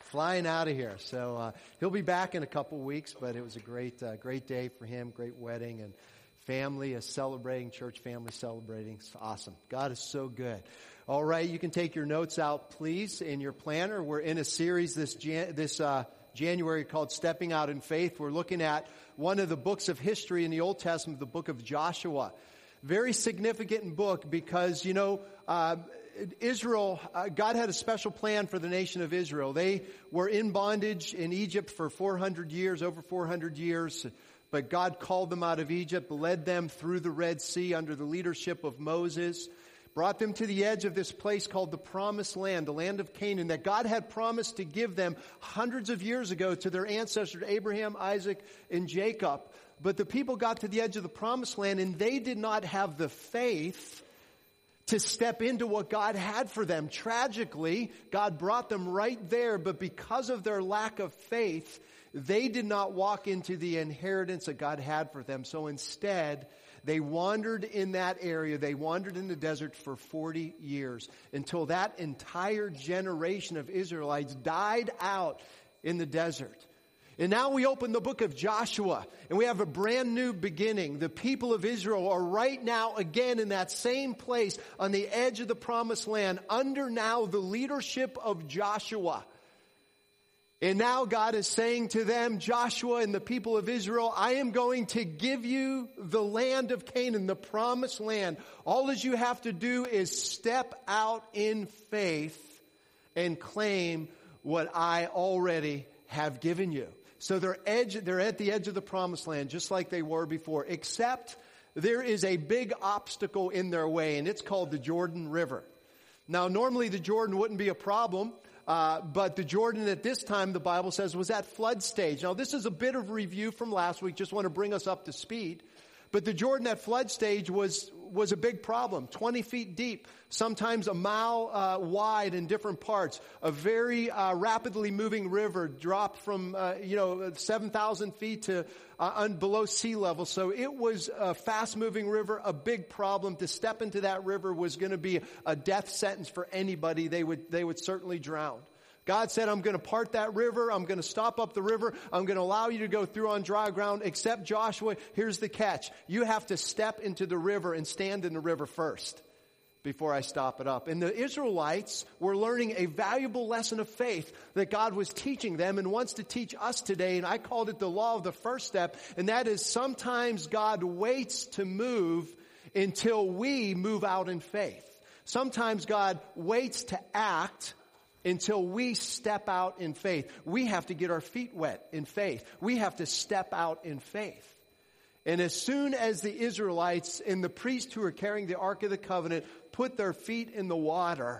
flying out of here. So he'll be back in a couple weeks, but it was a great day for him, great wedding, and family is celebrating, church family celebrating. It's awesome. God is so good. All right, you can take your notes out, please, in your planner. We're in a series this January called Stepping Out in Faith. We're looking at one of the books of history in the Old Testament, the book of Joshua. Very significant book because, Israel, God had a special plan for the nation of Israel. They were in bondage in Egypt for 400 years, over 400 years. But God called them out of Egypt, led them through the Red Sea under the leadership of Moses, brought them to the edge of this place called the Promised Land, the land of Canaan, that God had promised to give them hundreds of years ago to their ancestors, Abraham, Isaac, and Jacob. But the people got to the edge of the Promised Land, and they did not have the faith to step into what God had for them. Tragically, God brought them right there, but because of their lack of faith, they did not walk into the inheritance that God had for them. So instead, they wandered in that area. They wandered in the desert for 40 years until that entire generation of Israelites died out in the desert. And now we open the book of Joshua, and we have a brand new beginning. The people of Israel are right now again in that same place on the edge of the Promised Land under now the leadership of Joshua. And now God is saying to them, Joshua and the people of Israel, I am going to give you the land of Canaan, the Promised Land. All that you have to do is step out in faith and claim what I already have given you. So they're at the edge of the Promised Land, just like they were before, except there is a big obstacle in their way, and it's called the Jordan River. Now, normally the Jordan wouldn't be a problem, but the Jordan at this time, the Bible says, was at flood stage. Now, this is a bit of review from last week, just want to bring us up to speed. But the Jordan at flood stage was a big problem, 20 feet deep, sometimes a mile wide in different parts. A very rapidly moving river dropped from 7,000 feet to below sea level. So it was a fast-moving river, a big problem. To step into that river was going to be a death sentence for anybody. They would certainly drown. God said, I'm going to part that river. I'm going to stop up the river. I'm going to allow you to go through on dry ground. Except Joshua, here's the catch. You have to step into the river and stand in the river first before I stop it up. And the Israelites were learning a valuable lesson of faith that God was teaching them and wants to teach us today. And I called it the law of the first step. And that is sometimes God waits to move until we move out in faith. Sometimes God waits to act until we step out in faith. We have to get our feet wet in faith. We have to step out in faith. And as soon as the Israelites and the priests who are carrying the Ark of the Covenant put their feet in the water,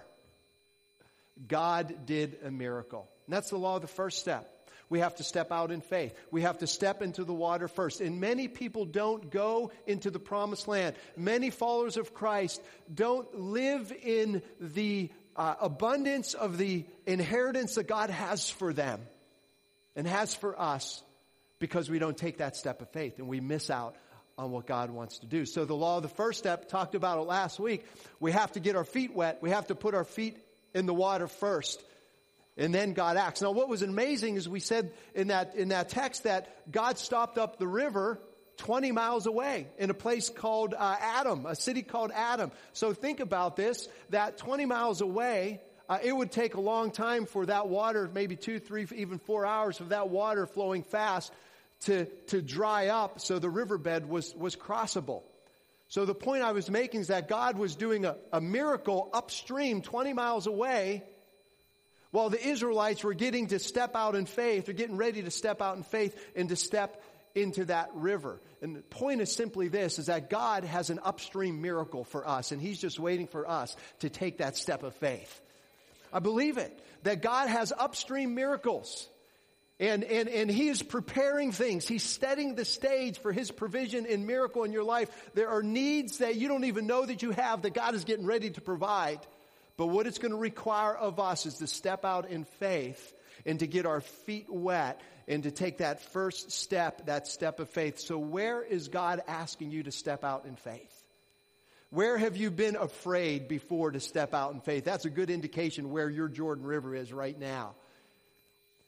God did a miracle. And that's the law of the first step. We have to step out in faith. We have to step into the water first. And many people don't go into the Promised Land. Many followers of Christ don't live in the abundance of the inheritance that God has for them and has for us because we don't take that step of faith and we miss out on what God wants to do. So the law of the first step, talked about it last week. We have to get our feet wet. We have to put our feet in the water first. And then God acts. Now what was amazing is we said in that text that God stopped up the river 20 miles away in a place called Adam, a city called Adam. So think about this, that 20 miles away, it would take a long time for that water, maybe 2, 3, even 4 hours of that water flowing fast to dry up so the riverbed was crossable. So the point I was making is that God was doing a miracle upstream 20 miles away while the Israelites were getting to step out in faith. They're getting ready to step out in faith and to step into that river. And the point is simply this, is that God has an upstream miracle for us, and He's just waiting for us to take that step of faith. I believe it, that God has upstream miracles. And He is preparing things. He's setting the stage for His provision and miracle in your life. There are needs that you don't even know that you have that God is getting ready to provide. But what it's going to require of us is to step out in faith and to get our feet wet and to take that first step, that step of faith. So where is God asking you to step out in faith? Where have you been afraid before to step out in faith? That's a good indication where your Jordan River is right now.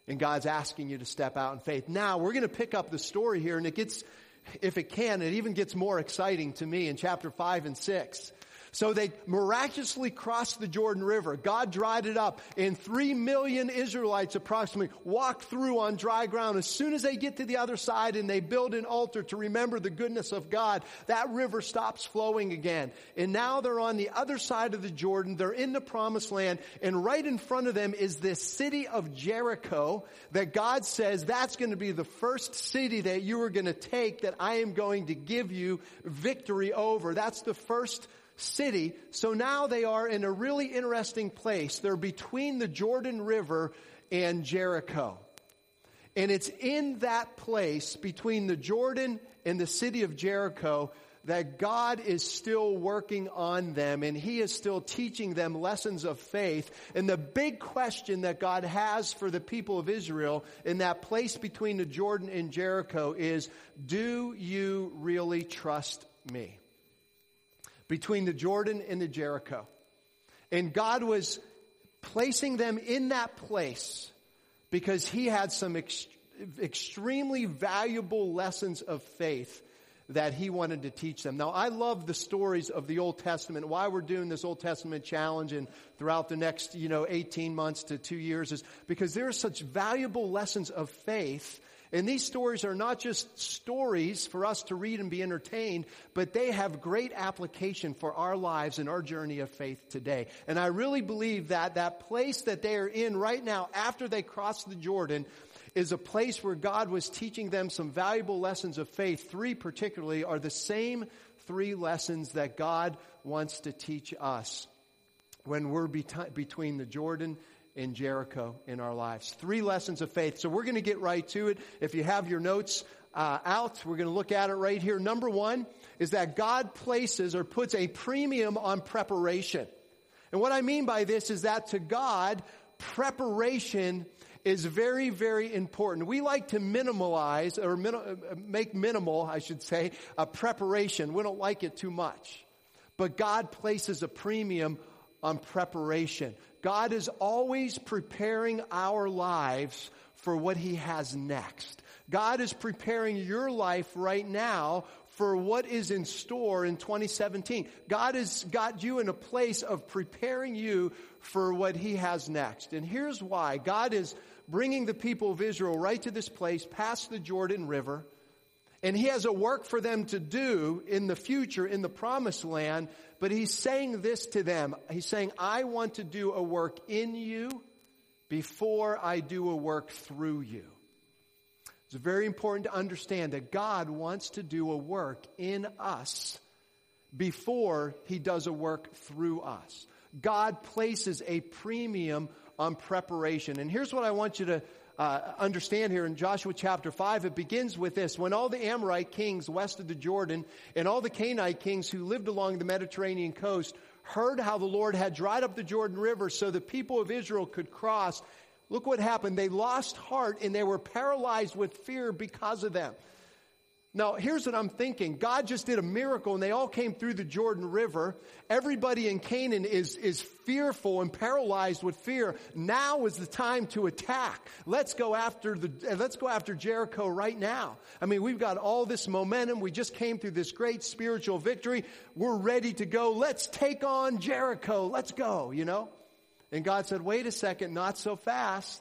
And God's asking you to step out in faith. Now, we're going to pick up the story here, and it gets, if it can, it even gets more exciting to me in chapter 5 and 6. So they miraculously crossed the Jordan River. God dried it up, and 3 million Israelites approximately walk through on dry ground. As soon as they get to the other side and they build an altar to remember the goodness of God, that river stops flowing again. And now they're on the other side of the Jordan. They're in the promised land, and right in front of them is this city of Jericho that God says that's going to be the first city that you are going to take, that I am going to give you victory over. That's the first city. So now they are in a really interesting place. They're between the Jordan River and Jericho. And it's in that place between the Jordan and the city of Jericho that God is still working on them, and He is still teaching them lessons of faith. And the big question that God has for the people of Israel in that place between the Jordan and Jericho is, do you really trust me? Between the Jordan and the Jericho. And God was placing them in that place because He had some extremely valuable lessons of faith that He wanted to teach them. Now, I love the stories of the Old Testament. Why we're doing this Old Testament challenge and throughout the next, 18 months to 2 years is because there are such valuable lessons of faith. And these stories are not just stories for us to read and be entertained, but they have great application for our lives and our journey of faith today. And I really believe that that place that they are in right now after they cross the Jordan is a place where God was teaching them some valuable lessons of faith. 3 particularly are the same 3 lessons that God wants to teach us when we're between the Jordan in Jericho in our lives. 3 lessons of faith. So we're going to get right to it. If you have your notes out, we're going to look at it right here. Number 1 is that God places or puts a premium on preparation. And what I mean by this is that to God, preparation is very, very important. We like to minimalize or make minimal, I should say, a preparation. We don't like it too much. But God places a premium on preparation. God is always preparing our lives for what He has next. God is preparing your life right now for what is in store in 2017. God has got you in a place of preparing you for what He has next. And here's why. God is bringing the people of Israel right to this place, past the Jordan River. And He has a work for them to do in the future, in the promised land. But He's saying this to them. He's saying, I want to do a work in you before I do a work through you. It's very important to understand that God wants to do a work in us before He does a work through us. God places a premium on preparation. And here's what I want you to understand here in Joshua chapter 5. It begins with this. When all the Amorite kings west of the Jordan and all the Canaanite kings who lived along the Mediterranean coast heard how the Lord had dried up the Jordan River so the people of Israel could cross, look what happened. They lost heart and they were paralyzed with fear because of them. Now, here's what I'm thinking. God just did a miracle and they all came through the Jordan River. Everybody in Canaan is fearful and paralyzed with fear. Now is the time to attack. Let's go after Jericho right now. I mean, we've got all this momentum. We just came through this great spiritual victory. We're ready to go. Let's take on Jericho. Let's go, And God said, wait a second, not so fast.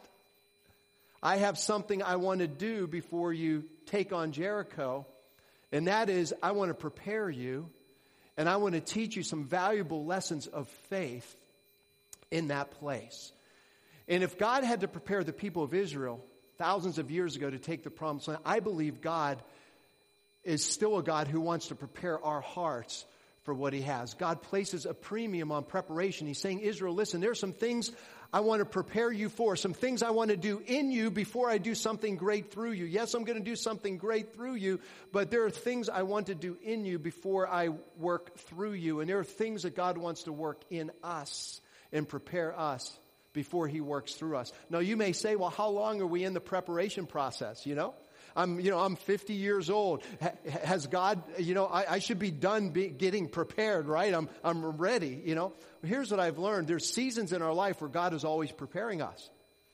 I have something I want to do before you take on Jericho, and that is I want to prepare you, and I want to teach you some valuable lessons of faith in that place. And if God had to prepare the people of Israel thousands of years ago to take the promised land, I believe God is still a God who wants to prepare our hearts for what He has. God places a premium on preparation. He's saying, Israel, listen, there are some things I want to prepare you for, some things I want to do in you before I do something great through you. Yes, I'm going to do something great through you, but there are things I want to do in you before I work through you. And there are things that God wants to work in us and prepare us before He works through us. Now, you may say, well, how long are we in the preparation process, I'm 50 years old. Has God, I should be done getting prepared, right? I'm ready, Here's what I've learned. There's seasons in our life where God is always preparing us.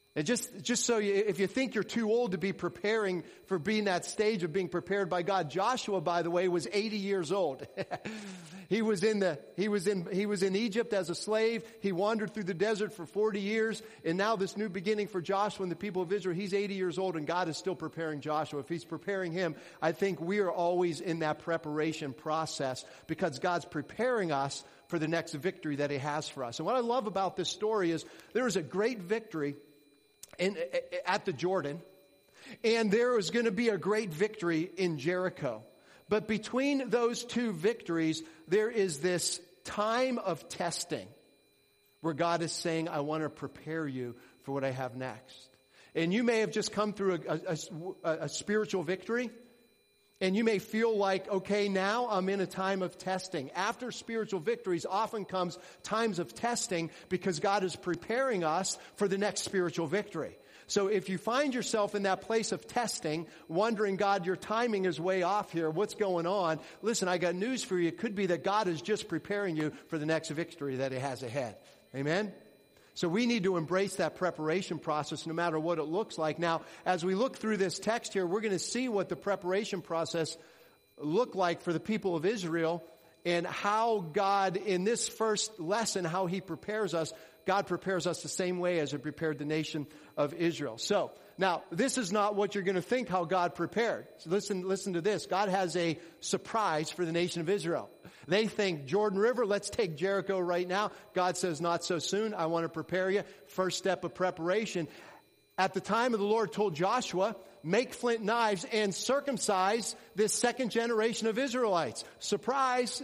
And just so if you think you're too old to be preparing for being that stage of being prepared by God, Joshua, by the way, was 80 years old. He was in Egypt as a slave. He wandered through the desert for 40 years. And now this new beginning for Joshua and the people of Israel, he's 80 years old and God is still preparing Joshua. If he's preparing him, I think we are always in that preparation process because God's preparing us for the next victory that he has for us. And what I love about this story is there was a great victory at the Jordan, and there was going to be a great victory in Jericho. But between those two victories, there is this time of testing where God is saying, I want to prepare you for what I have next. And you may have just come through a spiritual victory, and you may feel like, okay, now I'm in a time of testing. After spiritual victories often comes times of testing because God is preparing us for the next spiritual victory. So if you find yourself in that place of testing, wondering, God, your timing is way off here, what's going on? Listen, I got news for you. It could be that God is just preparing you for the next victory that he has ahead. Amen? So we need to embrace that preparation process no matter what it looks like. Now, as we look through this text here, we're going to see what the preparation process looked like for the people of Israel and how God, in this first lesson, how he prepares us. God prepares us the same way as he prepared the nation of Israel. So, now, this is not what you're going to think how God prepared. So listen to this. God has a surprise for the nation of Israel. They think, Jordan River, let's take Jericho right now. God says, not so soon. I want to prepare you. First step of preparation. At the time of the Lord told Joshua, make flint knives and circumcise this second generation of Israelites. Surprise!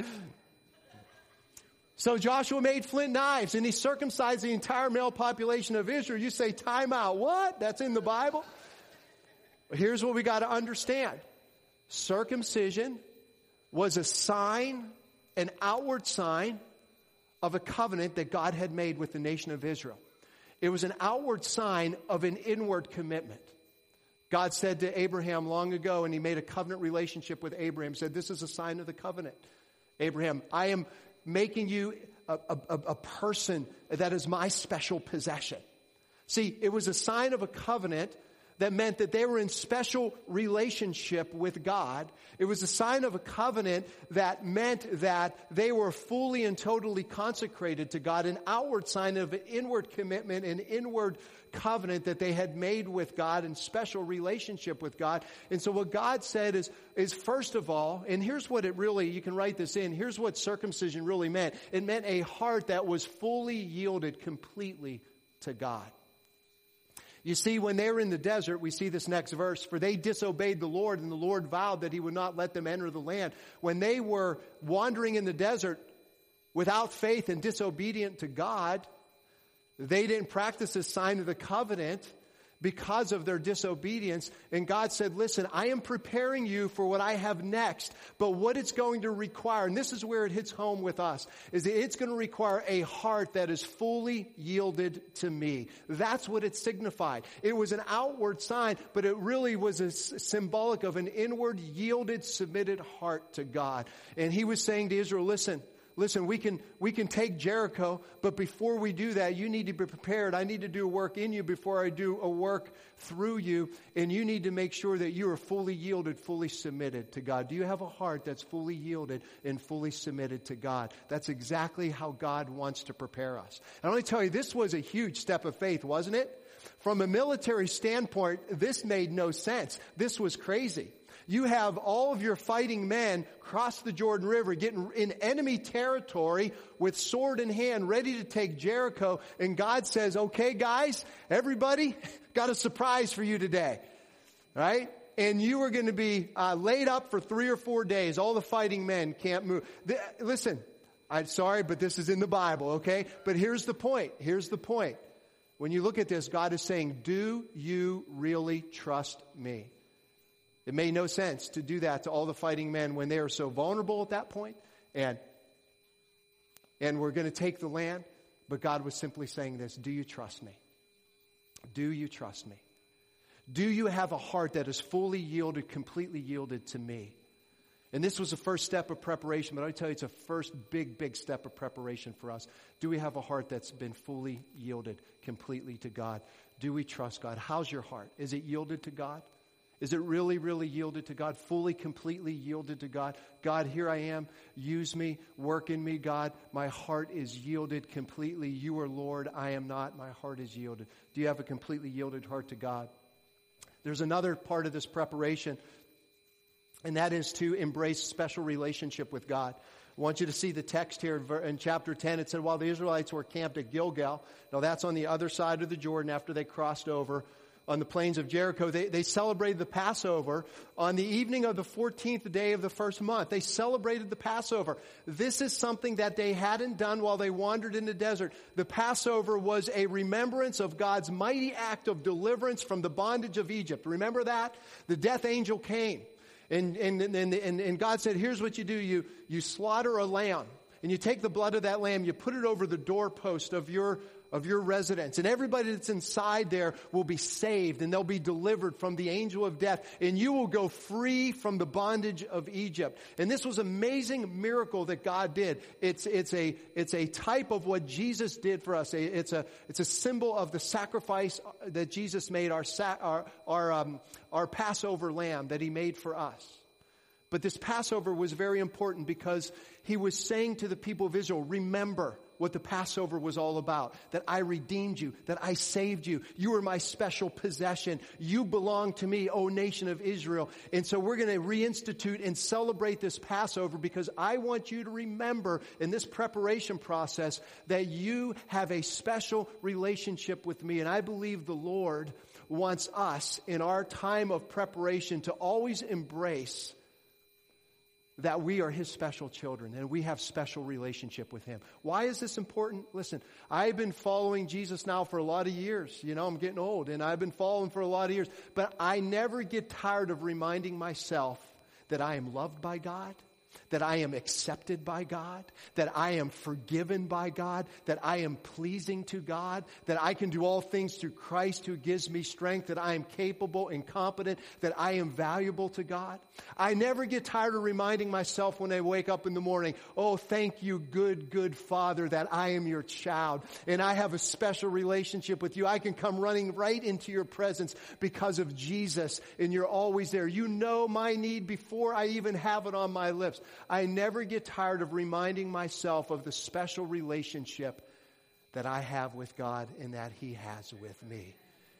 So Joshua made flint knives and he circumcised the entire male population of Israel. You say, time out. What? That's in the Bible? Here's what we got to understand. Circumcision was a sign, an outward sign of a covenant that God had made with the nation of Israel. It was an outward sign of an inward commitment. God said to Abraham long ago, and he made a covenant relationship with Abraham, said, this is a sign of the covenant. Abraham, I am making you a person that is my special possession. See, it was a sign of a covenant that meant that they were in special relationship with God. It was a sign of a covenant that meant that they were fully and totally consecrated to God, an outward sign of an inward commitment, an inward covenant that they had made with God in special relationship with God. And so what God said is first of all, and here's what it really, you can write this in, here's what circumcision really meant. It meant a heart that was fully yielded completely to God. You see, when they were in the desert, we see this next verse, for they disobeyed the Lord, and the Lord vowed that he would not let them enter the land. When they were wandering in the desert without faith and disobedient to God, they didn't practice this sign of the covenant because of their disobedience. And God said, listen, I am preparing you for what I have next, but what it's going to require, and this is where it hits home with us, is that it's going to require a heart that is fully yielded to me. That's what it signified. It was an outward sign, but it really was a symbolic of an inward, yielded, submitted heart to God. And he was saying to Israel, listen, we can take Jericho, but before we do that, you need to be prepared. I need to do a work in you before I do a work through you. And you need to make sure that you are fully yielded, fully submitted to God. Do you have a heart that's fully yielded and fully submitted to God? That's exactly how God wants to prepare us. And let me tell you, this was a huge step of faith, wasn't it? From a military standpoint, this made no sense. This was crazy. You have all of your fighting men cross the Jordan River, getting in enemy territory with sword in hand, ready to take Jericho. And God says, okay, guys, everybody, got a surprise for you today. Right? And you are going to be laid up for 3 or 4 days. All the fighting men can't move. Listen, I'm sorry, but this is in the Bible, okay? But here's the point. Here's the point. When you look at this, God is saying, do you really trust me? It made no sense to do that to all the fighting men when they are so vulnerable at that point. And we're going to take the land. But God was simply saying this, do you trust me? Do you trust me? Do you have a heart that is fully yielded, completely yielded to me? And this was the first step of preparation, but I tell you, it's a first big step of preparation for us. Do we have a heart that's been fully yielded completely to God? Do we trust God? How's your heart? Is it yielded to God? Is it really, really yielded to God? Fully, completely yielded to God? God, here I am. Use me. Work in me, God. My heart is yielded completely. You are Lord. I am not. My heart is yielded. Do you have a completely yielded heart to God? There's another part of this preparation, and that is to embrace special relationship with God. I want you to see the text here in chapter 10. It said, while the Israelites were camped at Gilgal, now that's on the other side of the Jordan after they crossed over on the plains of Jericho, they celebrated the Passover on the evening of the 14th day of the first month. They celebrated the Passover. This is something that they hadn't done while they wandered in the desert. The Passover was a remembrance of God's mighty act of deliverance from the bondage of Egypt. Remember that? The death angel came. And God said, here's what you do. You slaughter a lamb, and you take the blood of that lamb, you put it over the doorpost of your residence. And everybody that's inside there will be saved, and they'll be delivered from the angel of death, and you will go free from the bondage of Egypt. And this was an amazing miracle that God did. It's a type of what Jesus did for us. It's a symbol of the sacrifice that Jesus made, our Passover lamb that he made for us. But this Passover was very important because he was saying to the people of Israel, remember what the Passover was all about, that I redeemed you, that I saved you. You are my special possession. You belong to me, O nation of Israel. And so we're going to reinstitute and celebrate this Passover because I want you to remember in this preparation process that you have a special relationship with me. And I believe the Lord wants us in our time of preparation to always embrace that we are his special children and we have special relationship with him. Why is this important? Listen, I've been following Jesus now for a lot of years. You know, I'm getting old, and I've been following for a lot of years. But I never get tired of reminding myself that I am loved by God, that I am accepted by God, that I am forgiven by God, that I am pleasing to God, that I can do all things through Christ who gives me strength, that I am capable and competent, that I am valuable to God. I never get tired of reminding myself when I wake up in the morning, oh, thank you, good, good Father, that I am your child, and I have a special relationship with you. I can come running right into your presence because of Jesus, and you're always there. You know my need before I even have it on my lips. I never get tired of reminding myself of the special relationship that I have with God and that he has with me.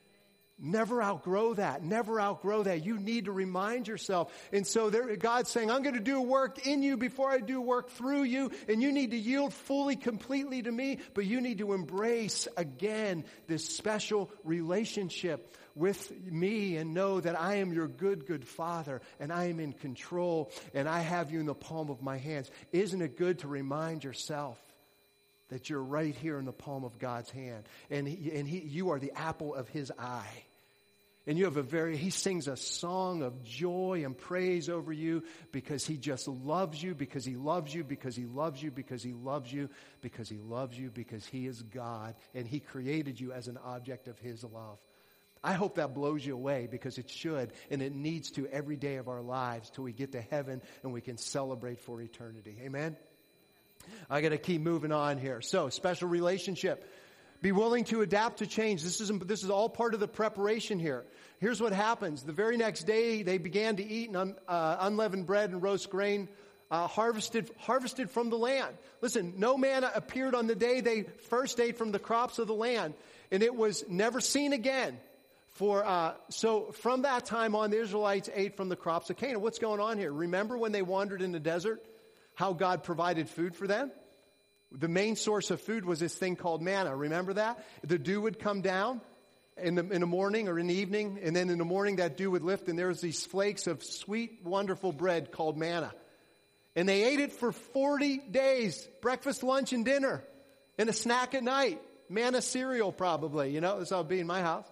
Never outgrow that. Never outgrow that. You need to remind yourself. And so God's saying, I'm going to do work in you before I do work through you. And you need to yield fully, completely to me. But you need to embrace again this special relationship with me and know that I am your good, good Father. And I am in control. And I have you in the palm of my hands. Isn't it good to remind yourself that you're right here in the palm of God's hand, and you are the apple of his eye, and you have he sings a song of joy and praise over you because he just loves you, because he loves you, because he loves you, because he loves you, because he loves you, because he is God, and he created you as an object of his love. I hope that blows you away, because it should, and it needs to every day of our lives till we get to heaven and we can celebrate for eternity. Amen? I got to keep moving on here. So, special relationship. Be willing to adapt to change. This is all part of the preparation here. Here's what happens. The very next day, they began to eat unleavened bread and roast grain, harvested from the land. Listen, no manna appeared on the day they first ate from the crops of the land, and it was never seen again. So from that time on, the Israelites ate from the crops of Canaan. What's going on here? Remember when they wandered in the desert, how God provided food for them? The main source of food was this thing called manna. Remember that? The dew would come down in the morning or in the evening, and then in the morning that dew would lift, and there was these flakes of sweet, wonderful bread called manna. And they ate it for 40 days, breakfast, lunch, and dinner, and a snack at night. Manna cereal probably, you know, that's how it'd be in my house.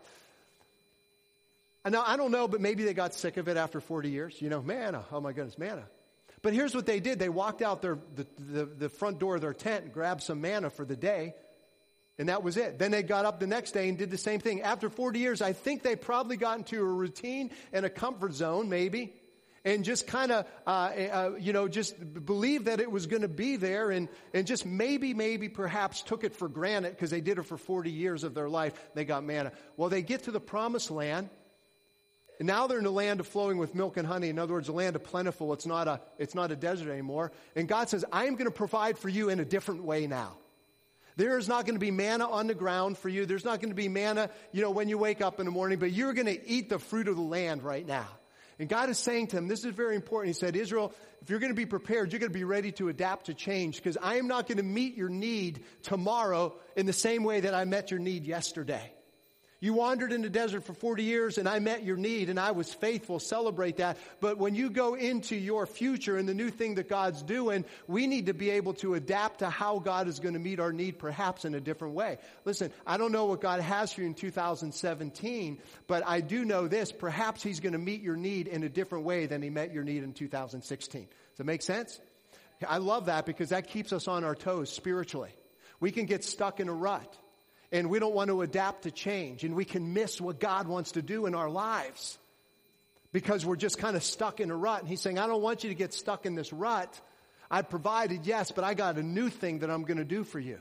And now, I don't know, but maybe they got sick of it after 40 years. You know, manna, oh my goodness, manna. But here's what they did. They walked out the front door of their tent and grabbed some manna for the day, and that was it. Then they got up the next day and did the same thing. After 40 years, I think they probably got into a routine and a comfort zone, maybe, and just kind of, just believe that it was going to be there and just maybe perhaps took it for granted because they did it for 40 years of their life. They got manna. Well, they get to the promised land, and now they're in the land of flowing with milk and honey. In other words, a land of plentiful. It's not a desert anymore. And God says, I am going to provide for you in a different way now. There is not going to be manna on the ground for you. There's not going to be manna, when you wake up in the morning, but you're going to eat the fruit of the land right now. And God is saying to him, this is very important. He said, Israel, if you're going to be prepared, you're going to be ready to adapt to change, because I am not going to meet your need tomorrow in the same way that I met your need yesterday. You wandered in the desert for 40 years and I met your need and I was faithful. Celebrate that. But when you go into your future and the new thing that God's doing, we need to be able to adapt to how God is going to meet our need, perhaps in a different way. Listen, I don't know what God has for you in 2017, but I do know this. Perhaps he's going to meet your need in a different way than he met your need in 2016. Does that make sense? I love that because that keeps us on our toes spiritually. We can get stuck in a rut. And we don't want to adapt to change. And we can miss what God wants to do in our lives because we're just kind of stuck in a rut. And he's saying, I don't want you to get stuck in this rut. I provided, yes, but I got a new thing that I'm going to do for you.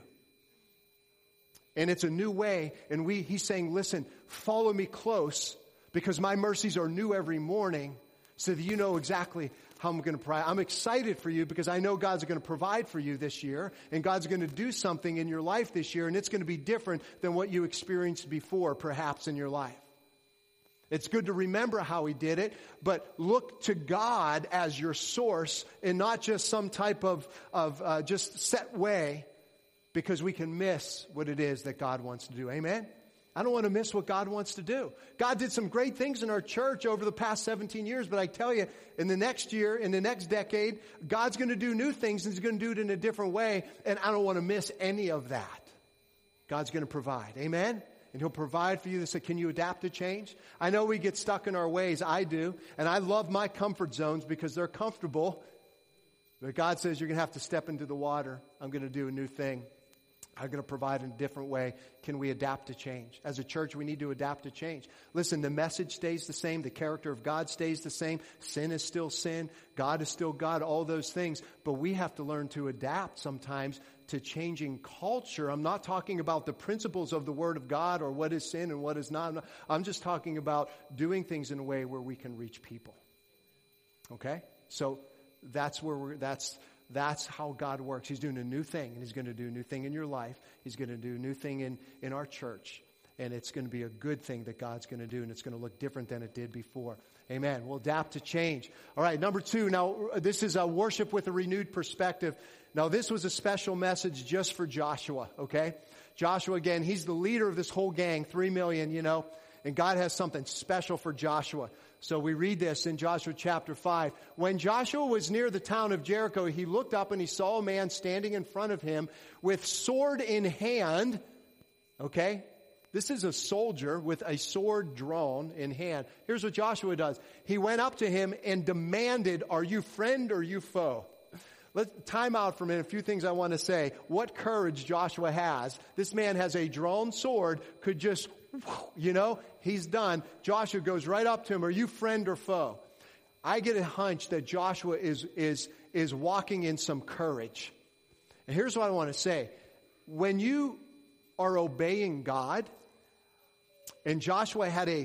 And it's a new way. And he's saying, listen, follow me close because my mercies are new every morning so that you know exactly how I'm going to provide. I'm excited for you because I know God's going to provide for you this year, and God's going to do something in your life this year, and it's going to be different than what you experienced before, perhaps, in your life. It's good to remember how he did it, but look to God as your source and not just some type of just set way, because we can miss what it is that God wants to do. Amen? I don't want to miss what God wants to do. God did some great things in our church over the past 17 years, but I tell you, in the next year, in the next decade, God's going to do new things, and he's going to do it in a different way, and I don't want to miss any of that. God's going to provide. Amen? And he'll provide for you. So can you adapt to change? I know we get stuck in our ways. I do. And I love my comfort zones because they're comfortable. But God says you're going to have to step into the water. I'm going to do a new thing. I'm going to provide in a different way. Can we adapt to change? As a church, we need to adapt to change. Listen, the message stays the same. The character of God stays the same. Sin is still sin. God is still God. All those things. But we have to learn to adapt sometimes to changing culture. I'm not talking about the principles of the Word of God or what is sin and what is not. I'm just talking about doing things in a way where we can reach people. Okay? So that's where that's how God works. He's doing a new thing, and he's going to do a new thing in your life. He's going to do a new thing in our church, and it's going to be a good thing that God's going to do, and it's going to look different than it did before. Amen. We'll adapt to change. All right, number 2. Now, this is a worship with a renewed perspective. Now, this was a special message just for Joshua, okay? Joshua, again, he's the leader of this whole gang, 3 million, and God has something special for Joshua. So we read this in Joshua chapter 5. When Joshua was near the town of Jericho, he looked up and he saw a man standing in front of him with sword in hand. Okay? This is a soldier with a sword drawn in hand. Here's what Joshua does. He went up to him and demanded, are you friend or are you foe? Let's time out for a minute. A few things I want to say. What courage Joshua has. This man has a drawn sword, could just, he's done. Joshua goes right up to him. Are you friend or foe? I get a hunch that Joshua is walking in some courage. And here's what I want to say. When you are obeying God, and Joshua had a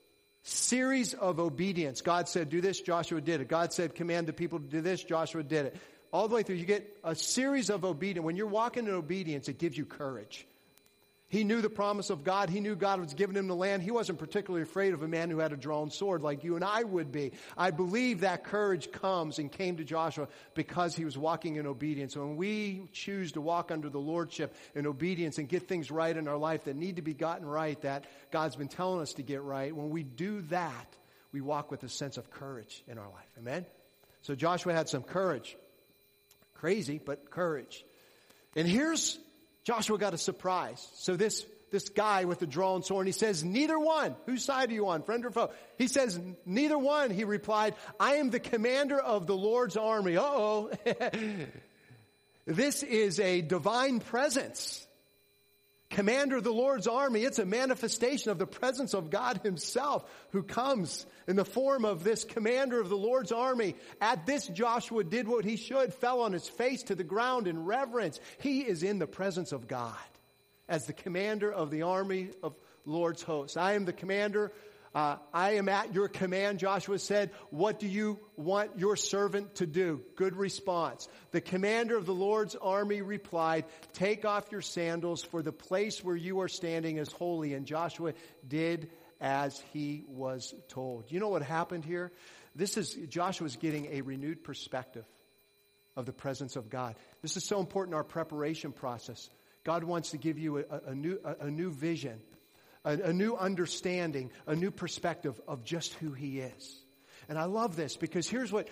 series of obedience. God said, do this, Joshua did it. God said, command the people to do this, Joshua did it. All the way through, you get a series of obedience. When you're walking in obedience, it gives you courage. He knew the promise of God. He knew God was giving him the land. He wasn't particularly afraid of a man who had a drawn sword like you and I would be. I believe that courage comes and came to Joshua because he was walking in obedience. So when we choose to walk under the lordship in obedience and get things right in our life that need to be gotten right, that God's been telling us to get right, when we do that, we walk with a sense of courage in our life. Amen? So Joshua had some courage. Crazy, but courage. And here's Joshua got a surprise. So this guy with the drawn sword, he says, neither one. Whose side are you on, friend or foe? He says, neither one. He replied, I am the commander of the Lord's army. Uh-oh. This is a divine presence. Commander of the Lord's army. It's a manifestation of the presence of God himself who comes in the form of this commander of the Lord's army. At this, Joshua did what he should, fell on his face to the ground in reverence. He is in the presence of God as the commander of the army of Lord's hosts. I am the commander. I am at your command, Joshua said. What do you want your servant to do? Good response. The commander of the Lord's army replied, take off your sandals, for the place where you are standing is holy. And Joshua did as he was told. You know what happened here? Joshua's getting a renewed perspective of the presence of God. This is so important in our preparation process. God wants to give you a new vision, a new understanding, a new perspective of just who he is. And I love this because here's what,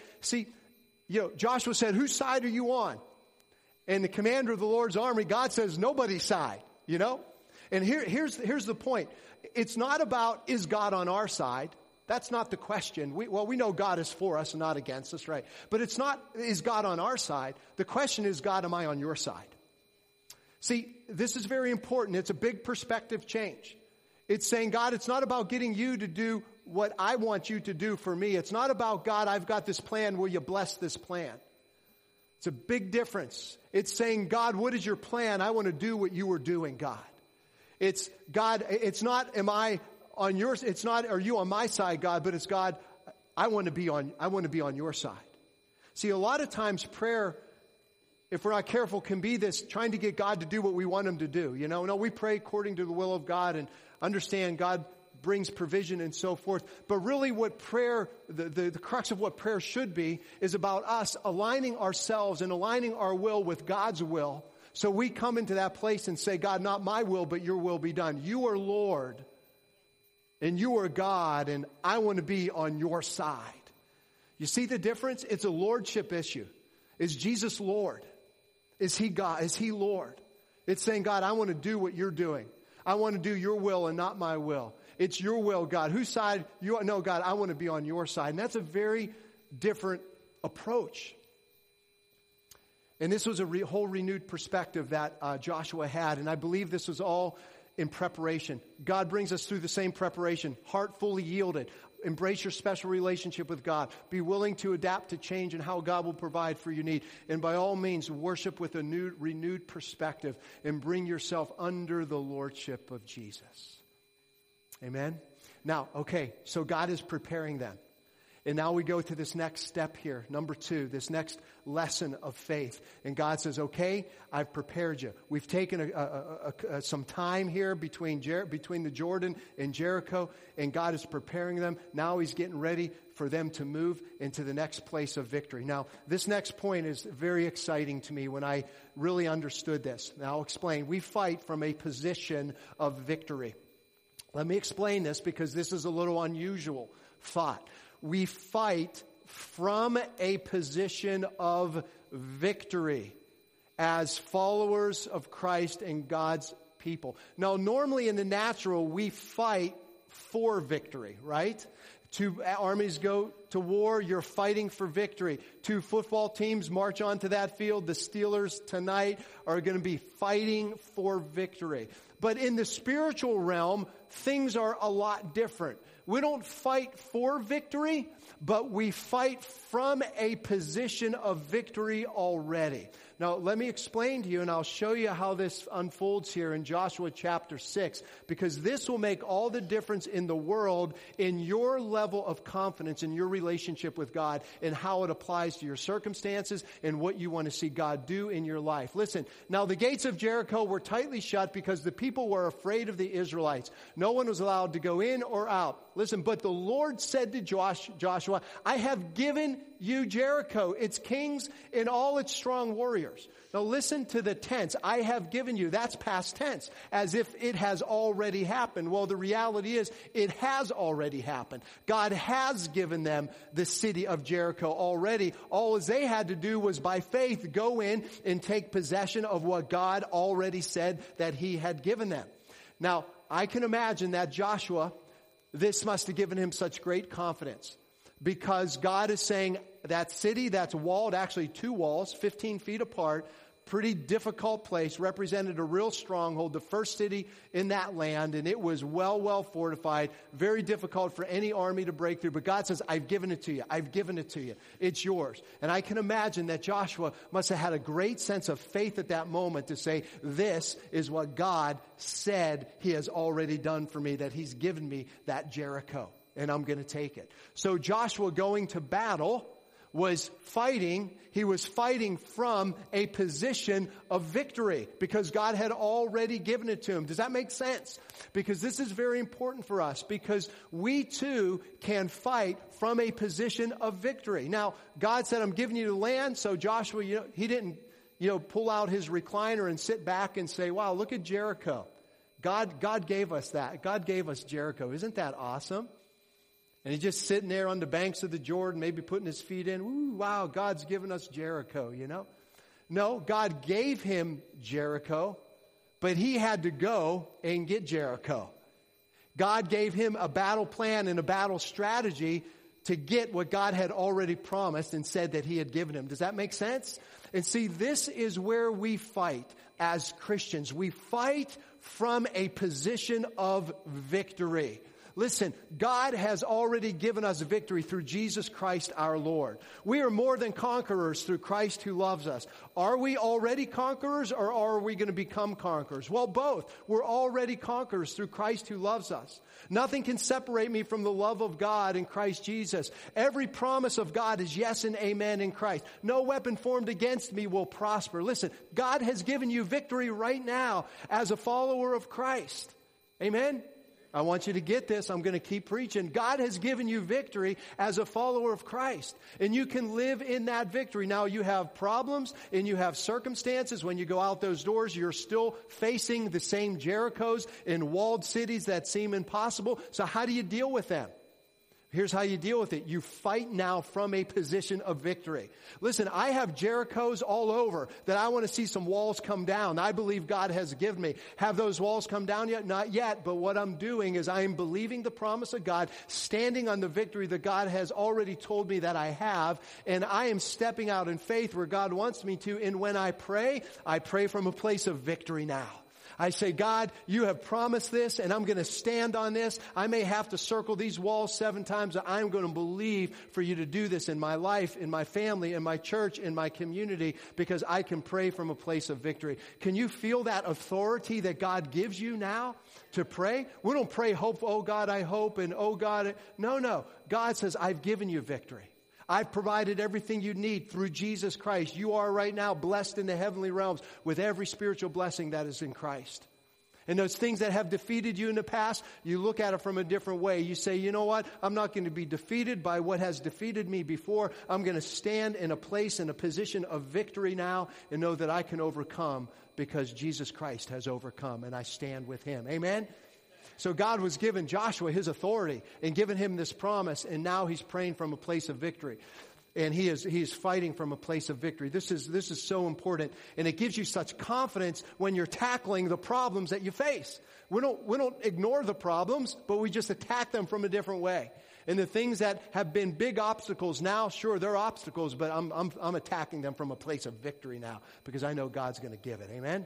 Joshua said, whose side are you on? And the commander of the Lord's army, God says, nobody's side, And here's the point. It's not about, is God on our side? That's not the question. We know God is for us and not against us, right? But it's not, is God on our side? The question is, God, am I on your side? See, this is very important. It's a big perspective change. It's saying, God, it's not about getting you to do what I want you to do for me. It's not about, God, I've got this plan. Will you bless this plan? It's a big difference. It's saying, God, what is your plan? I want to do what you were doing, God. It's, God, it's not, am I on yours? It's not, are you on my side, God? But it's, God, I want to be on your side. See, a lot of times prayer, if we're not careful, can be this trying to get God to do what we want him to do. No, we pray according to the will of God and understand God brings provision and so forth. But really what prayer, the crux of what prayer should be is about us aligning ourselves and aligning our will with God's will. So we come into that place and say, God, not my will, but your will be done. You are Lord and you are God and I want to be on your side. You see the difference? It's a lordship issue. Is Jesus Lord? Is he God? Is he Lord? It's saying, God, I want to do what you're doing. I want to do your will and not my will. It's your will, God. Whose side? No, God, I want to be on your side. And that's a very different approach. And this was a whole renewed perspective that Joshua had. And I believe this was all in preparation. God brings us through the same preparation. Heart fully yielded. Embrace your special relationship with God. Be willing to adapt to change and how God will provide for your need. And by all means, worship with a new, renewed perspective and bring yourself under the lordship of Jesus. Amen? Now, okay, so God is preparing them. And now we go to this next step here, number 2, this next lesson of faith. And God says, okay, I've prepared you. We've taken some time here between the Jordan and Jericho, and God is preparing them. Now he's getting ready for them to move into the next place of victory. Now, this next point is very exciting to me when I really understood this. Now, I'll explain. We fight from a position of victory. Let me explain this because this is a little unusual thought. We fight from a position of victory as followers of Christ and God's people. Now, normally in the natural, we fight for victory, right? 2 armies go to war, you're fighting for victory. 2 football teams march onto that field. The Steelers tonight are going to be fighting for victory. But in the spiritual realm, things are a lot different. We don't fight for victory, but we fight from a position of victory already. Now, let me explain to you, and I'll show you how this unfolds here in Joshua chapter 6, because this will make all the difference in the world in your level of confidence in your relationship with God and how it applies to your circumstances and what you want to see God do in your life. Listen, now the gates of Jericho were tightly shut because the people were afraid of the Israelites. No one was allowed to go in or out. Listen, but the Lord said to Joshua, I have given you Jericho, its kings, and all its strong warriors. Now listen to the tense. I have given you. That's past tense, as if it has already happened. Well, the reality is it has already happened. God has given them the city of Jericho already. All as they had to do was by faith go in and take possession of what God already said that he had given them. Now, I can imagine that Joshua, this must have given him such great confidence because God is saying that city that's walled, actually 2 walls, 15 feet apart, pretty difficult place, represented a real stronghold, the first city in that land, and it was well fortified, very difficult for any army to break through. But God says, I've given it to you. I've given it to you. It's yours. And I can imagine that Joshua must have had a great sense of faith at that moment to say, this is what God said he has already done for me, that he's given me that Jericho, and I'm going to take it. So Joshua going to battle was fighting. He was fighting from a position of victory because God had already given it to him. Does that make sense? Because this is very important for us, because we too can fight from a position of victory. Now, God said, I'm giving you the land. So Joshua, he didn't, pull out his recliner and sit back and say, wow, look at Jericho. God gave us that. God gave us Jericho. Isn't that awesome? And he's just sitting there on the banks of the Jordan, maybe putting his feet in. Ooh, wow, God's given us Jericho, No, God gave him Jericho, but he had to go and get Jericho. God gave him a battle plan and a battle strategy to get what God had already promised and said that he had given him. Does that make sense? And see, this is where we fight as Christians. We fight from a position of victory. Listen, God has already given us victory through Jesus Christ our Lord. We are more than conquerors through Christ who loves us. Are we already conquerors, or are we going to become conquerors? Well, both. We're already conquerors through Christ who loves us. Nothing can separate me from the love of God in Christ Jesus. Every promise of God is yes and amen in Christ. No weapon formed against me will prosper. Listen, God has given you victory right now as a follower of Christ. Amen? I want you to get this. I'm going to keep preaching. God has given you victory as a follower of Christ, and you can live in that victory. Now, you have problems and you have circumstances. When you go out those doors, you're still facing the same Jerichos in walled cities that seem impossible. So how do you deal with them? Here's how you deal with it. You fight now from a position of victory. Listen, I have Jerichos all over that I want to see some walls come down. I believe God has given me. Have those walls come down yet? Not yet. But what I'm doing is I am believing the promise of God, standing on the victory that God has already told me that I have. And I am stepping out in faith where God wants me to. And when I pray from a place of victory now. I say, God, you have promised this, and I'm going to stand on this. I may have to circle these walls 7 times, but I'm going to believe for you to do this in my life, in my family, in my church, in my community, because I can pray from a place of victory. Can you feel that authority that God gives you now to pray? We don't pray, hope, oh God, I hope, and oh God. No. God says, I've given you victory. I've provided everything you need through Jesus Christ. You are right now blessed in the heavenly realms with every spiritual blessing that is in Christ. And those things that have defeated you in the past, you look at it from a different way. You say, you know what? I'm not going to be defeated by what has defeated me before. I'm going to stand in a place, in a position of victory now, and know that I can overcome because Jesus Christ has overcome, and I stand with him. Amen? So God was giving Joshua his authority and given him this promise, and now he's praying from a place of victory. And he is fighting from a place of victory. This is so important, and it gives you such confidence when you're tackling the problems that you face. We don't ignore the problems, but we just attack them from a different way. And the things that have been big obstacles now, sure, they're obstacles, but I'm attacking them from a place of victory now because I know God's going to give it. Amen?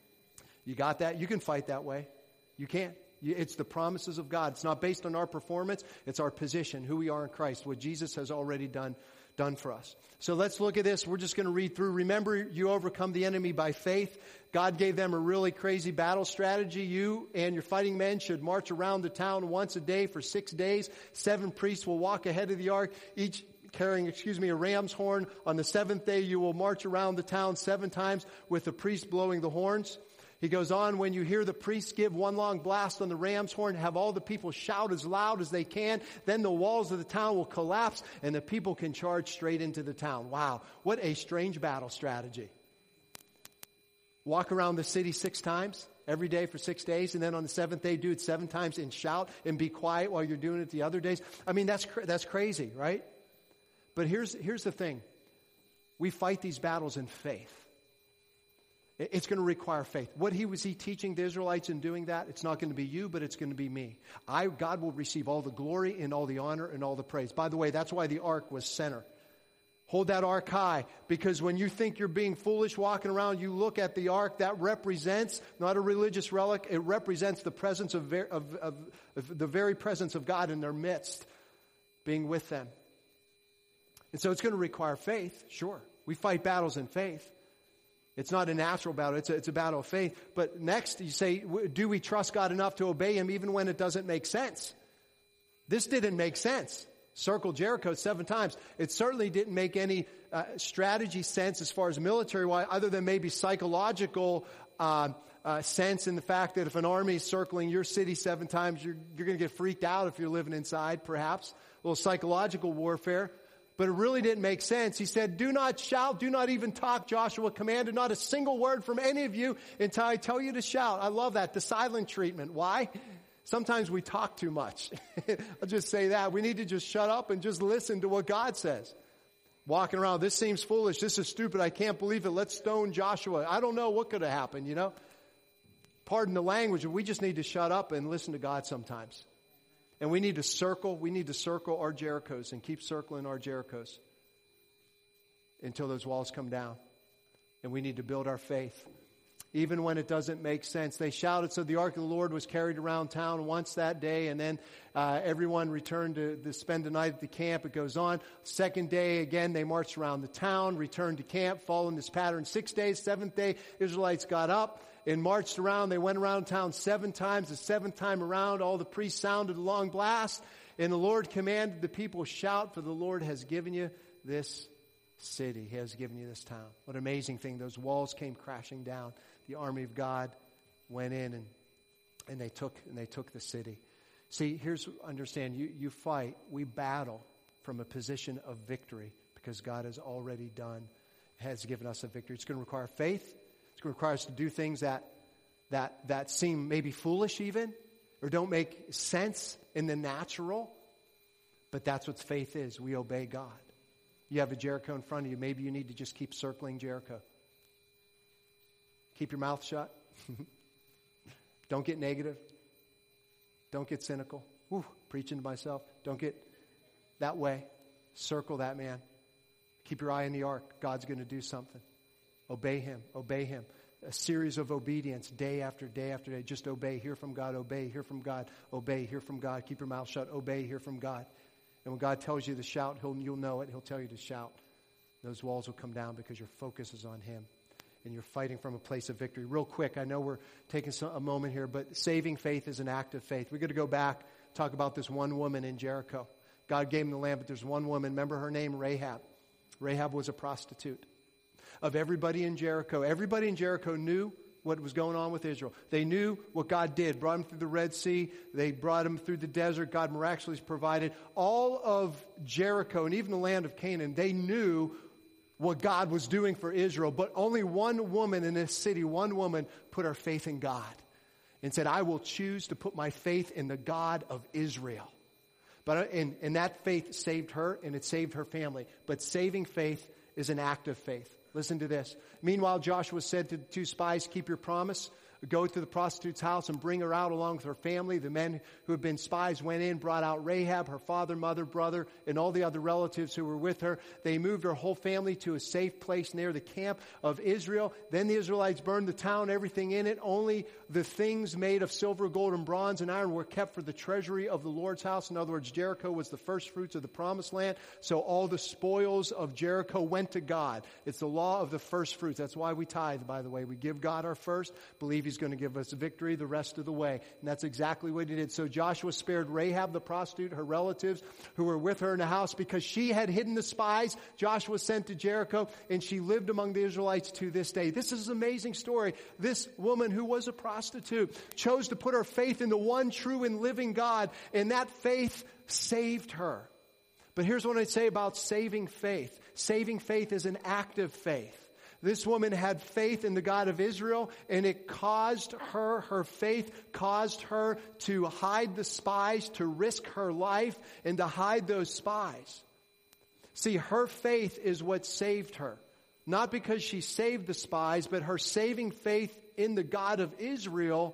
You got that? You can fight that way. You can. It's the promises of God. It's not based on our performance. It's our position, who we are in Christ, what Jesus has already done for us. So let's look at this. We're just going to read through. Remember, you overcome the enemy by faith. God gave them a really crazy battle strategy. You and your fighting men should march around the town once a day for 6 days. 7 priests will walk ahead of the ark, each carrying, a ram's horn. On the 7th day, you will march around the town 7 times with the priest blowing the horns. He goes on, when you hear the priests give one long blast on the ram's horn, have all the people shout as loud as they can. Then the walls of the town will collapse and the people can charge straight into the town. Wow, what a strange battle strategy. Walk around the city 6 times every day for 6 days, and then on the 7th day do it 7 times and shout and be quiet while you're doing it the other days. I mean, that's crazy, right? But here's the thing. We fight these battles in faith. It's going to require faith. What was he teaching the Israelites in doing that? It's not going to be you, but it's going to be me. God will receive all the glory and all the honor and all the praise. By the way, that's why the ark was center. Hold that ark high, because when you think you're being foolish walking around, you look at the ark. That represents not a religious relic. It represents the presence of the very presence of God in their midst, being with them. And so it's going to require faith, sure. We fight battles in faith. It's not a natural battle. It's a battle of faith. But next, you say, do we trust God enough to obey Him even when it doesn't make sense? This didn't make sense. Circle Jericho 7 times. It certainly didn't make any strategy sense as far as military-wise, other than maybe psychological sense in the fact that if an army is circling your city 7 times, you're going to get freaked out if you're living inside, perhaps. A little psychological warfare. But it really didn't make sense. He said, do not shout, do not even talk. Joshua commanded not a single word from any of you until I tell you to shout. I love that, the silent treatment. Why? Sometimes we talk too much. I'll just say that. We need to just shut up and just listen to what God says. Walking around, this seems foolish. This is stupid. I can't believe it. Let's stone Joshua. I don't know what could have happened, you know. Pardon the language, but we just need to shut up and listen to God sometimes. And we need to circle our Jerichos and keep circling our Jerichos until those walls come down. And we need to build our faith. Even when it doesn't make sense. They shouted, so the ark of the Lord was carried around town once that day, and then everyone returned to spend the night at the camp. It goes on. Second day, again, they marched around the town, returned to camp, following this pattern. 6 days, 7th day, Israelites got up and marched around. They went around town 7 times. The 7th time around, all the priests sounded a long blast, and the Lord commanded the people, shout, for the Lord has given you this city. He has given you this town. What an amazing thing. Those walls came crashing down. The army of God went in and they took the city. See, understand, you fight, we battle from a position of victory because God has already has given us a victory. It's going to require faith. It's going to require us to do things that seem maybe foolish even, or don't make sense in the natural. But that's what faith is. We obey God. You have a Jericho in front of you. Maybe you need to just keep circling Jericho. Keep your mouth shut. Don't get negative. Don't get cynical. Preaching to myself. Don't get that way. Circle that man. Keep your eye on the ark. God's going to do something. Obey Him. Obey Him. A series of obedience day after day after day. Just obey. Hear from God. Obey. Hear from God. Obey. Hear from God. Keep your mouth shut. Obey. Hear from God. And when God tells you to shout, you'll know it. He'll tell you to shout. Those walls will come down because your focus is on Him. And you're fighting from a place of victory. Real quick, I know we're taking a moment here, but saving faith is an act of faith. We're going to go back, talk about this one woman in Jericho. God gave him the land, but there's one woman. Remember her name, Rahab. Rahab was a prostitute. Of everybody in Jericho knew what was going on with Israel. They knew what God did. Brought them through the Red Sea. They brought them through the desert. God miraculously provided. All of Jericho and even the land of Canaan, they knew what God was doing for Israel. But only one woman in this city, one woman put her faith in God and said, I will choose to put my faith in the God of Israel. And that faith saved her, and it saved her family. But saving faith is an act of faith. Listen to this. Meanwhile, Joshua said to the 2 spies, keep your promise. Go to the prostitute's house and bring her out along with her family. The men who had been spies went in, brought out Rahab, her father, mother, brother, and all the other relatives who were with her. They moved her whole family to a safe place near the camp of Israel. Then the Israelites burned the town, everything in it. Only the things made of silver, gold, and bronze and iron were kept for the treasury of the Lord's house. In other words, Jericho was the first fruits of the promised land. So all the spoils of Jericho went to God. It's the law of the first fruits. That's why we tithe, by the way. We give God our first, believe He's going to give us victory the rest of the way. And that's exactly what He did. So Joshua spared Rahab the prostitute, her relatives who were with her in the house, because she had hidden the spies Joshua sent to Jericho, and she lived among the Israelites to this day. This is an amazing story. This woman who was a prostitute chose to put her faith in the one true and living God, and that faith saved her. But here's what I'd say about saving faith. Saving faith is an act of faith. This woman had faith in the God of Israel, and it caused her faith caused her to hide the spies, to risk her life, and to hide those spies. See, her faith is what saved her. Not because she saved the spies, but her saving faith in the God of Israel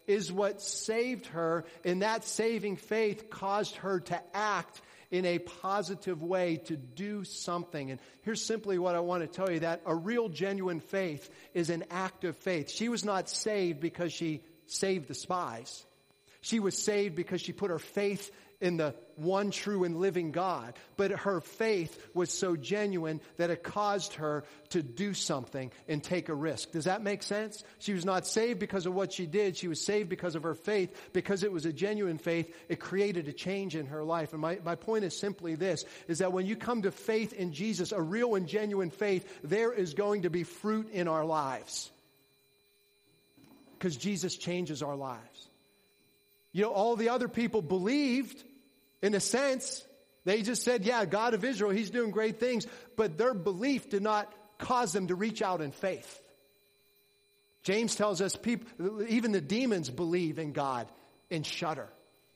is what saved her, and that saving faith caused her to act in a positive way, to do something. And here's simply what I want to tell you, that a real genuine faith is an act of faith. She was not saved because she saved the spies. She was saved because she put her faith in the one true and living God. But her faith was so genuine that it caused her to do something and take a risk. Does that make sense? She was not saved because of what she did. She was saved because of her faith. Because it was a genuine faith, it created a change in her life. And my point is simply this, is that when you come to faith in Jesus, a real and genuine faith, there is going to be fruit in our lives. Because Jesus changes our lives. You know, all the other people believed, in a sense. They just said, yeah, God of Israel, He's doing great things. But their belief did not cause them to reach out in faith. James tells us people, even the demons believe in God and shudder.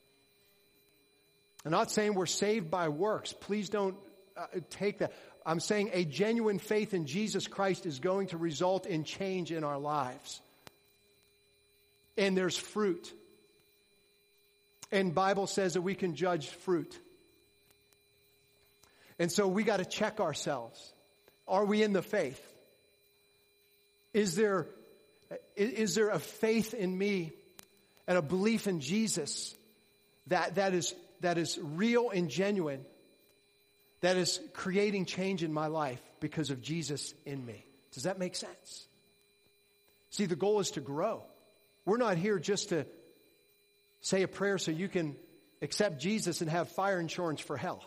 I'm not saying we're saved by works. Please don't take that. I'm saying a genuine faith in Jesus Christ is going to result in change in our lives. And there's fruit. And Bible says that we can judge fruit. And so we got to check ourselves. Are we in the faith? Is there a faith in me and a belief in Jesus that is real and genuine, that is creating change in my life because of Jesus in me? Does that make sense? See, the goal is to grow. We're not here just to say a prayer so you can accept Jesus and have fire insurance for hell.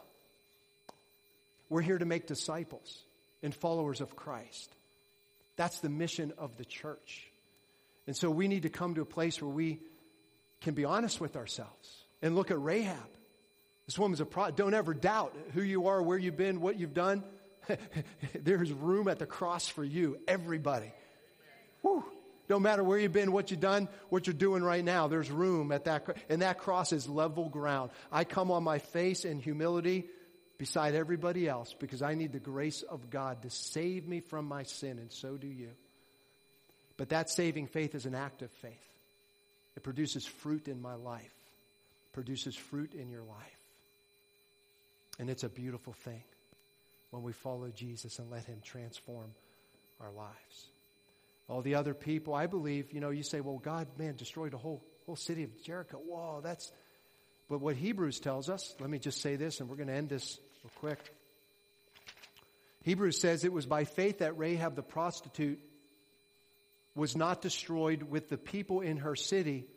We're here to make disciples and followers of Christ. That's the mission of the church. And so we need to come to a place where we can be honest with ourselves and look at Rahab. This woman's a prophet. Don't ever doubt who you are, where you've been, what you've done. There's room at the cross for you, everybody. Woo. Don't matter where you've been, what you've done, what you're doing right now. There's room at that, and that cross is level ground. I come on my face in humility beside everybody else because I need the grace of God to save me from my sin, and so do you. But that saving faith is an act of faith. It produces fruit in my life, produces fruit in your life. And it's a beautiful thing when we follow Jesus and let Him transform our lives. All the other people, I believe, you say, well, God, man, destroyed the whole city of Jericho. Whoa, but what Hebrews tells us, let me just say this, and we're going to end this real quick. Hebrews says it was by faith that Rahab the prostitute was not destroyed with the people in her city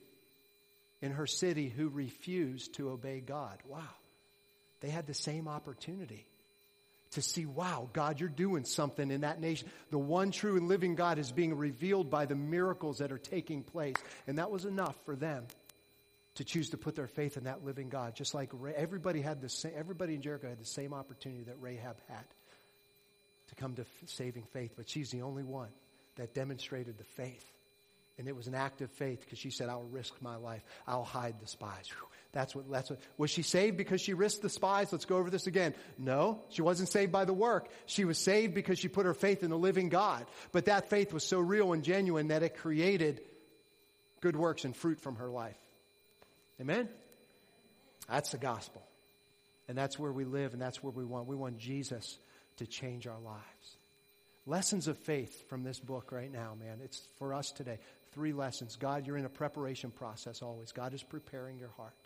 who refused to obey God. Wow. They had the same opportunity to see, wow, God, you're doing something in that nation. The one true and living God is being revealed by the miracles that are taking place. And that was enough for them to choose to put their faith in that living God. Just like everybody in Jericho had the same opportunity that Rahab had to come to saving faith. But she's the only one that demonstrated the faith. And it was an act of faith because she said, I'll risk my life. I'll hide the spies. Whew. That's what. Was she saved because she risked the spies? Let's go over this again. No, she wasn't saved by the work. She was saved because she put her faith in the living God. But that faith was so real and genuine that it created good works and fruit from her life. Amen? That's the gospel. And that's where we live, and that's where we want. We want Jesus to change our lives. Lessons of faith from this book right now, man. It's for us today. 3 lessons. God, you're in a preparation process always. God is preparing your heart.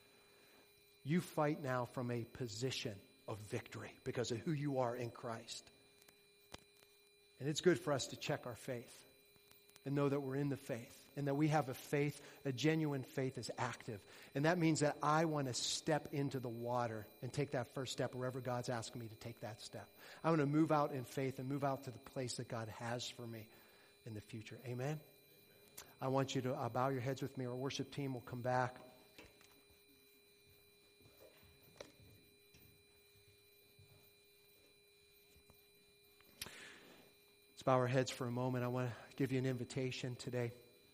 You fight now from a position of victory because of who you are in Christ. And it's good for us to check our faith and know that we're in the faith and that we have a genuine faith is active. And that means that I want to step into the water and take that first step wherever God's asking me to take that step. I want to move out in faith and move out to the place that God has for me in the future. Amen? I want you to bow your heads with me. Our worship team will come back. Let's bow our heads for a moment. I want to give you an invitation today.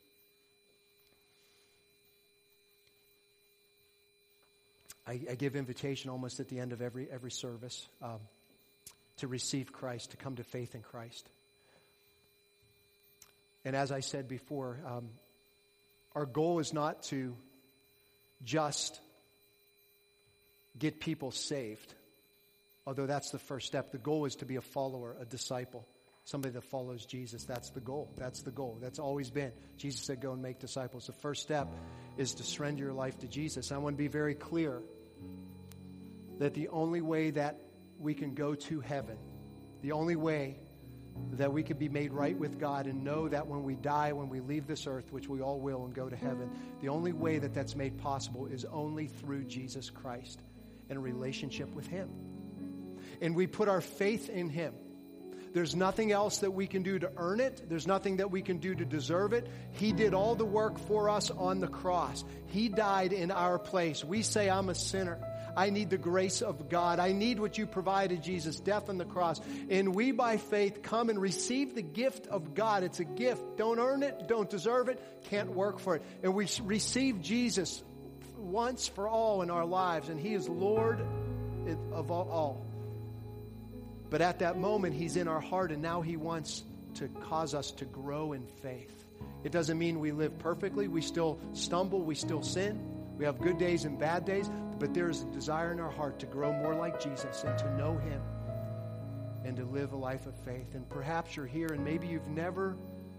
I give invitation almost at the end of every service to receive Christ, to come to faith in Christ. And as I said before, Our goal is not to just get people saved, although that's the first step. The goal is to be a follower, a disciple, somebody that follows Jesus. That's the goal. That's the goal. That's always been. Jesus said, go and make disciples. The first step is to surrender your life to Jesus. I want to be very clear that the only way that we can go to heaven, the only way that we can be made right with God and know that when we die, when we leave this earth, which we all will and go to heaven, the only way that that's made possible is only through Jesus Christ and a relationship with Him. And we put our faith in Him. There's nothing else that we can do to earn it. There's nothing that we can do to deserve it. He did all the work for us on the cross. He died in our place. We say, I'm a sinner. I need the grace of God. I need what you provided, Jesus, death on the cross. And we, by faith, come and receive the gift of God. It's a gift. Don't earn it. Don't deserve it. Can't work for it. And we receive Jesus once for all in our lives. And He is Lord of all. But at that moment, He's in our heart, and now He wants to cause us to grow in faith. It doesn't mean we live perfectly. We still stumble. We still sin. We have good days and bad days. But there is a desire in our heart to grow more like Jesus and to know Him and to live a life of faith. And perhaps you're here and maybe you've never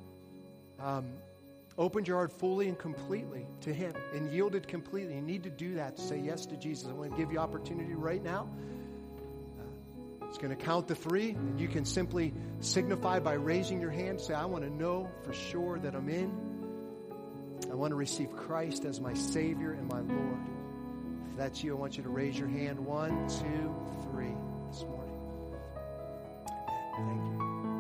opened your heart fully and completely to Him and yielded completely. You need to do that, to say yes to Jesus. I want to give you opportunity right now. It's going to count to 3, and you can simply signify by raising your hand. Say, I want to know for sure that I'm in. I want to receive Christ as my Savior and my Lord. If that's you, I want you to raise your hand. 1, 2, 3 this morning. Thank you.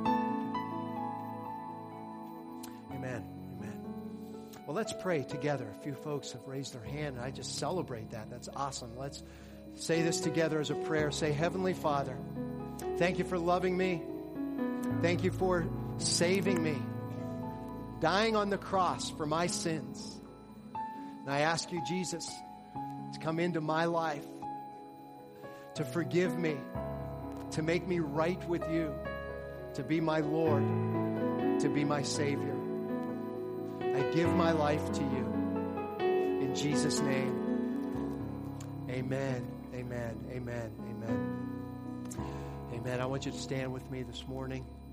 Amen. Amen. Well, let's pray together. A few folks have raised their hand, and I just celebrate that. That's awesome. Let's say this together as a prayer. Say, Heavenly Father, thank you for loving me. Thank you for saving me, dying on the cross for my sins. And I ask you, Jesus, to come into my life, to forgive me, to make me right with you, to be my Lord, to be my Savior. I give my life to you. In Jesus' name, amen, amen, amen, amen. Amen. I want you to stand with me this morning.